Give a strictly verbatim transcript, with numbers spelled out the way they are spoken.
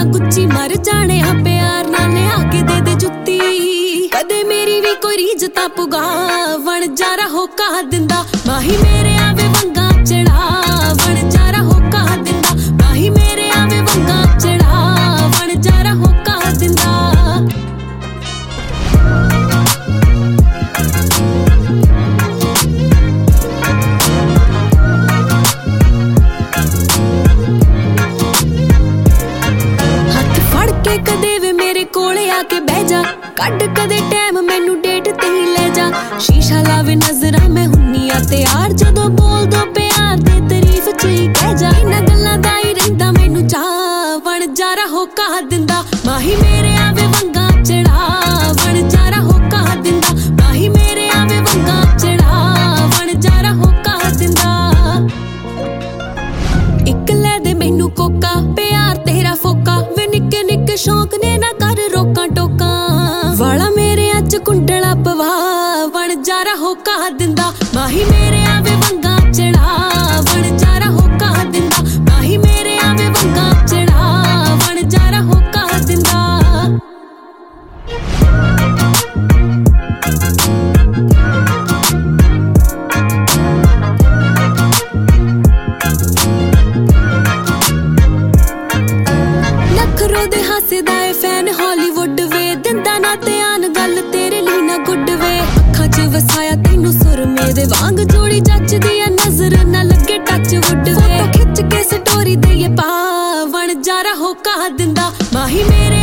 ਗੁੱਚੀ ਮਰ ਜਾਣੇ ਆ ਪਿਆਰ ਨਾਲ ਲਿਆ ਕੇ ਦੇ ਦੇ ਜੁੱਤੀ ਕਦੇ ਮੇਰੀ ਵੀ ਕੋਈ ਰੀਝ ਤਾਂ ਪੁਗਾ ਵਣ ਜਾਰਾ ਹੋਕਾ ਦਿੰਦਾ ਮਾਹੀ ਮੇਰੇ ਆਵੇ ਵੰਗਾ ਚੜਾ ਵਣ ਜਾਰਾ ਹੋਕਾ ਦਿੰਦਾ ਮਾਹੀ ਮੇਰੇ ਆਵੇ ਵੰਗਾ ਚੜਾ ਵਣ ਜਾਰਾ ਹੋਕਾ ਦਿੰਦਾ ਕਦੇ ਵੇ ਮੇਰੇ ਕੋਲੇ ਆ ਕੇ ਬਹਿ ਜਾ ਕੱਢ ਕਦੇ ਟਾਈਮ ਮੈਨੂੰ ਡੇਟ ਤੇ ਹੀ ਲੈ ਜਾ ਸ਼ੀਸ਼ਾ ਲਾਵੇ ਨਜ਼ਰਾਂ ਮੈਂ ਹੁੰਨੀ ਆ ਤਿਆਰ ਜਦੋਂ ਬੋਲ ਦੋ ਪਿਆਰ ਦੇ ਤਾਰੀਫ ਚ ਹੀ ਕਹਿ ਜਾ ਇਹਨਾਂ ਗੱਲਾਂ ਦਾ ਹੀ ਰਹਿੰਦਾ ਮੈਨੂੰ ਚਾਹ ਵਣ ਜਾਰਾ ਹੋਕਾ ਦਿੰਦਾ ਮਾਹੀ ਮੇਰੇ ਆਵੇ ਵੰਗਾ ਚੜਾ ਵਣ ਜਾਰਾ ਹੋਕਾ ਦਿੰਦਾ ਮਾਹੀ ਮੇਰੇ ਆਵੇ ਵੰਗਾ ਚੜਾ ਵਣ ਜਾਰਾ ਹੋਕਾ ਦਿੰਦਾ ਇੱਕ ਲੈ ਦੇ ਮੈਨੂੰ ਕੋਕਾ ਪਿਆਰ ਤੇਰਾ ਫੋਕਾ ਵੇ ਨਿੱਕੇ ਨਿੱਕੇ ਸ਼ੌਕ ਨੇ ਨਾ ਕਰ ਰੋਕਾਂ ਟੋਕਾਂ ਵਾਲਾ ਮੇਰੇ ਅੱਜ ਕੁੰਡਲਾ ਪਵਾ ਵਣ ਜਾਰਾ ਹੋਕਾ ਦਿੰਦਾ ਮਾਹੀ ਮੇਰੇ ਆਵੇ ਵੰਗਾ ਚੜਾ ਵਣ ਜਾਰਾ ਹੋਕਾ ਦਿੰਦਾ ਮਾਹੀ ਮੇਰੇ ਆਵੇ ਵੰਗਾ ਚੜਾ ਵਣ ਜਾਰਾ ਹੋਕਾ ਦਿੰਦਾ ਦੇ ਹਾਸੇ ਦਾ ਏ ਫੈਨ ਹਾਲੀਵੁੱਡ ਵੇ ਦਿੰਦਾ ਨਾ ਧਿਆਨ ਗੱਲ ਤੇਰੇ ਲਈ ਨਾ ਗੁੱਡ ਵੇ ਅੱਖਾਂ 'ਚ ਵਸਾਇਆ ਤੈਨੂੰ ਸੁਰਮੇ ਦੇ ਵਾਂਗ ਜੋੜੀ ਜੱਚਦੀ ਆ ਨਜ਼ਰ ਨਾ ਲੱਗੇ ਟੱਚ ਵੁੱਡ ਵੇ ਫੋਟੋ ਖਿੱਚ ਕੇ ਸਟੋਰੀ ਦੇਈਏ ਪਾ ਵਣ ਜਾਰਾ ਹੋਕਾ ਦਿੰਦਾ ਮਾਹੀ ਮੇਰੇ